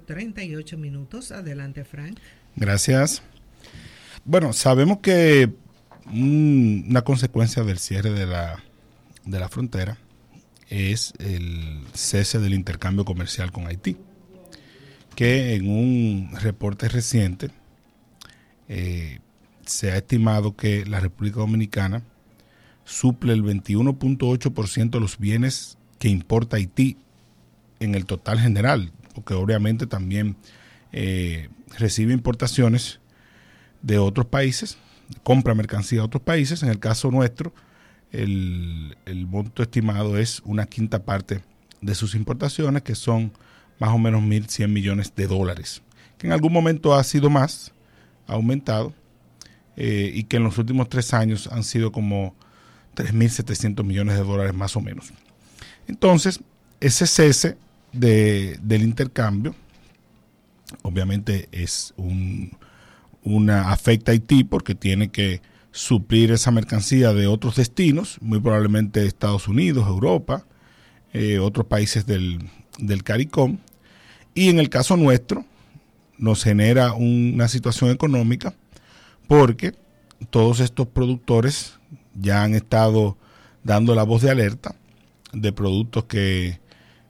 38 minutos. Adelante, Frank. Gracias. Bueno, sabemos que una consecuencia del cierre de la frontera es el cese del intercambio comercial con Haití, que en un reporte reciente se ha estimado que la República Dominicana suple el 21.8% de los bienes que importa Haití en el total general, porque obviamente también recibe importaciones de otros países, compra mercancía de otros países. En el caso nuestro, el monto estimado es una quinta parte de sus importaciones, que son más o menos 1.100 millones de dólares, que en algún momento ha sido más, ha aumentado, y que en los últimos 3 años han sido como 3.700 millones de dólares más o menos. Entonces, ese cese del intercambio obviamente es afecta a Haití, porque tiene que suplir esa mercancía de otros destinos, muy probablemente Estados Unidos, Europa, otros países del CARICOM, y en el caso nuestro nos genera una situación económica, porque todos estos productores ya han estado dando la voz de alerta de productos que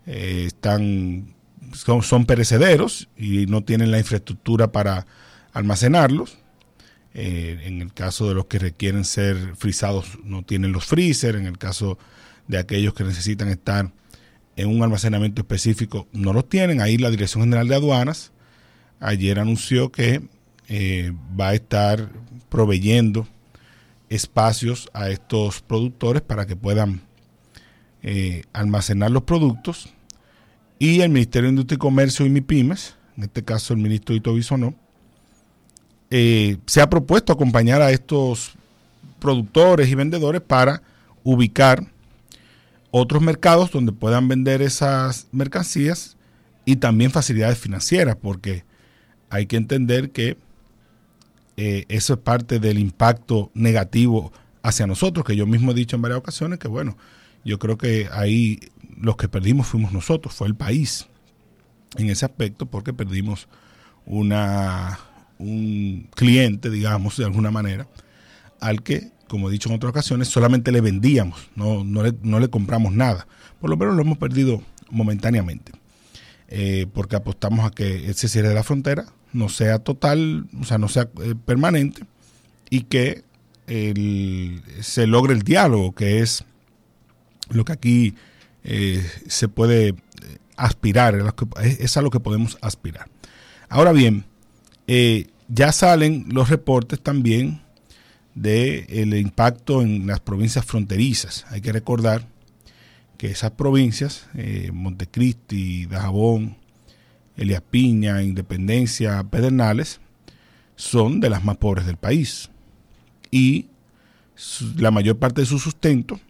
son perecederos y no tienen la infraestructura para almacenarlos. En el caso de los que requieren ser frisados, no tienen los freezer. En el caso de aquellos que necesitan estar en un almacenamiento específico, no los tienen. Ahí la Dirección General de Aduanas ayer anunció que va a estar proveyendo espacios a estos productores para que puedan almacenar los productos. Y el Ministerio de Industria y Comercio y MIPYMES, en este caso el ministro Ito Bisonó, se ha propuesto acompañar a estos productores y vendedores para ubicar otros mercados donde puedan vender esas mercancías, y también facilidades financieras, porque hay que entender que eso es parte del impacto negativo hacia nosotros, que yo mismo he dicho en varias ocasiones que, bueno, yo creo que ahí los que perdimos fuimos nosotros, fue el país en ese aspecto, porque perdimos un cliente, digamos, de alguna manera, al que, como he dicho en otras ocasiones, solamente le vendíamos, no le compramos nada. Por lo menos lo hemos perdido momentáneamente, porque apostamos a que ese cierre de la frontera no sea total, o sea, no sea permanente, y que se logre el diálogo, que es lo que aquí se puede aspirar, es a lo que podemos aspirar. Ahora bien, ya salen los reportes también del impacto en las provincias fronterizas. Hay que recordar que esas provincias, Montecristi, Dajabón, Elías Piña, Independencia, Pedernales, son de las más pobres del país, y la mayor parte de su sustento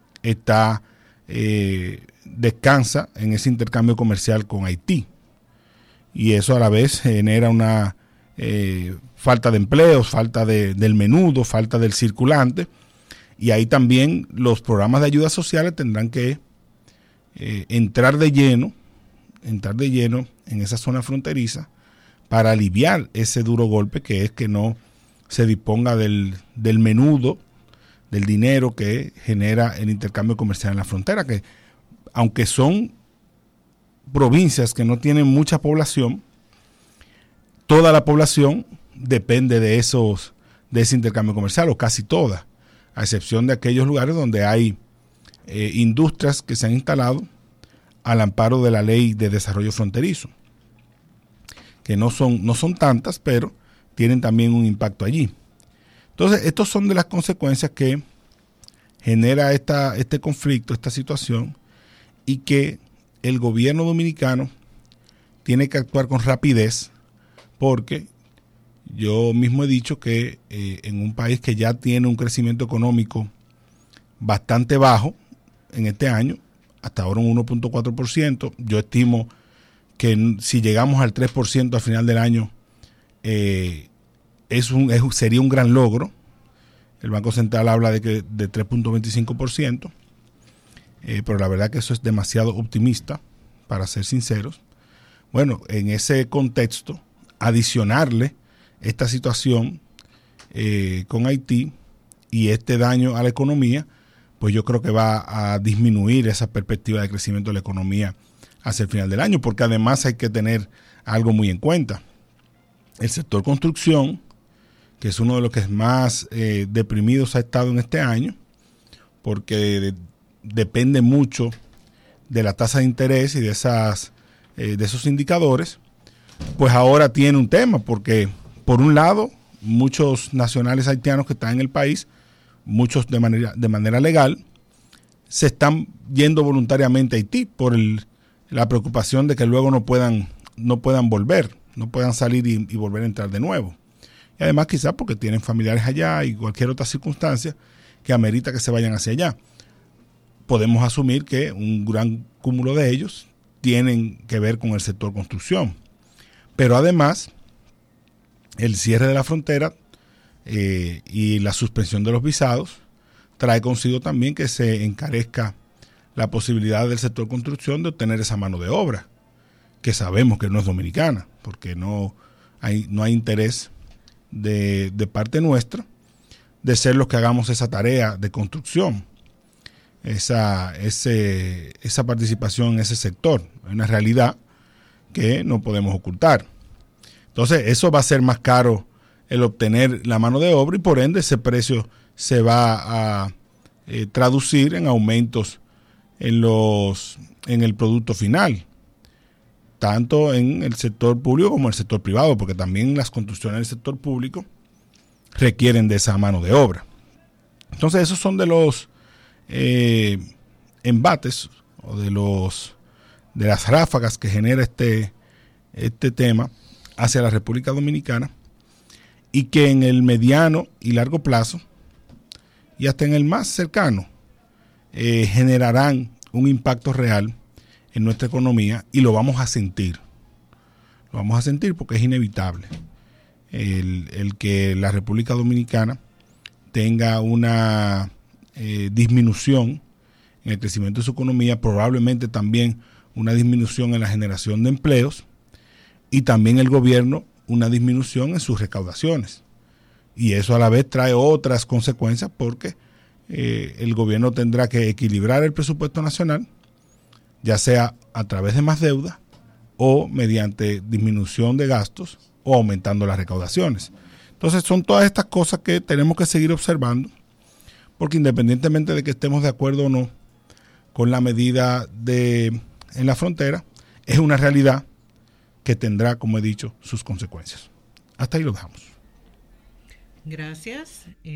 descansa en ese intercambio comercial con Haití, y eso a la vez genera una falta de empleos, falta del menudo, falta del circulante, y ahí también los programas de ayudas sociales tendrán que entrar de lleno en esa zona fronteriza para aliviar ese duro golpe, que es que no se disponga del menudo, del dinero que genera el intercambio comercial en la frontera, que aunque son provincias que no tienen mucha población, toda la población depende de ese intercambio comercial, o casi toda, a excepción de aquellos lugares donde hay industrias que se han instalado al amparo de la Ley de Desarrollo Fronterizo, que no son tantas, pero tienen también un impacto allí. Entonces, estos son de las consecuencias que genera este conflicto, esta situación, y que el gobierno dominicano tiene que actuar con rapidez, porque yo mismo he dicho que en un país que ya tiene un crecimiento económico bastante bajo en este año, hasta ahora un 1.4%, yo estimo que si llegamos al 3% al final del año, sería un gran logro. El Banco Central habla de 3.25%, pero la verdad que eso es demasiado optimista, para ser sinceros, Bueno, en ese contexto, adicionarle esta situación con Haití y este daño a la economía, pues yo creo que va a disminuir esa perspectiva de crecimiento de la economía hacia el final del año, porque además hay que tener algo muy en cuenta. El sector construcción, que es uno de los que más deprimidos ha estado en este año, porque depende mucho de la tasa de interés y de esos indicadores, pues ahora tiene un tema, porque por un lado, muchos nacionales haitianos que están en el país, muchos de manera legal, se están yendo voluntariamente a Haití por la preocupación de que luego no puedan volver, no puedan salir y volver a entrar de nuevo. Y además quizás porque tienen familiares allá y cualquier otra circunstancia que amerita que se vayan hacia allá. Podemos asumir que un gran cúmulo de ellos tienen que ver con el sector construcción. Pero además, el cierre de la frontera y la suspensión de los visados trae consigo también que se encarezca la posibilidad del sector construcción de obtener esa mano de obra, que sabemos que no es dominicana, porque no hay interés de parte nuestra de ser los que hagamos esa tarea de construcción, esa participación en ese sector. Es una realidad que no podemos ocultar. Entonces, eso va a ser más caro el obtener la mano de obra y por ende ese precio se va a traducir en aumentos en el producto final, tanto en el sector público como en el sector privado, porque también las construcciones del sector público requieren de esa mano de obra. Entonces, esos son de los embates o de las ráfagas que genera este tema hacia la República Dominicana, y que en el mediano y largo plazo y hasta en el más cercano generarán un impacto real en nuestra economía, y lo vamos a sentir. Lo vamos a sentir porque es inevitable el que la República Dominicana tenga una disminución en el crecimiento de su economía, probablemente también una disminución en la generación de empleos, y también el gobierno una disminución en sus recaudaciones. Y eso a la vez trae otras consecuencias, porque el gobierno tendrá que equilibrar el presupuesto nacional, ya sea a través de más deuda o mediante disminución de gastos o aumentando las recaudaciones. Entonces son todas estas cosas que tenemos que seguir observando, porque independientemente de que estemos de acuerdo o no con la medida en la frontera, es una realidad que tendrá, como he dicho, sus consecuencias. Hasta ahí lo dejamos. Gracias.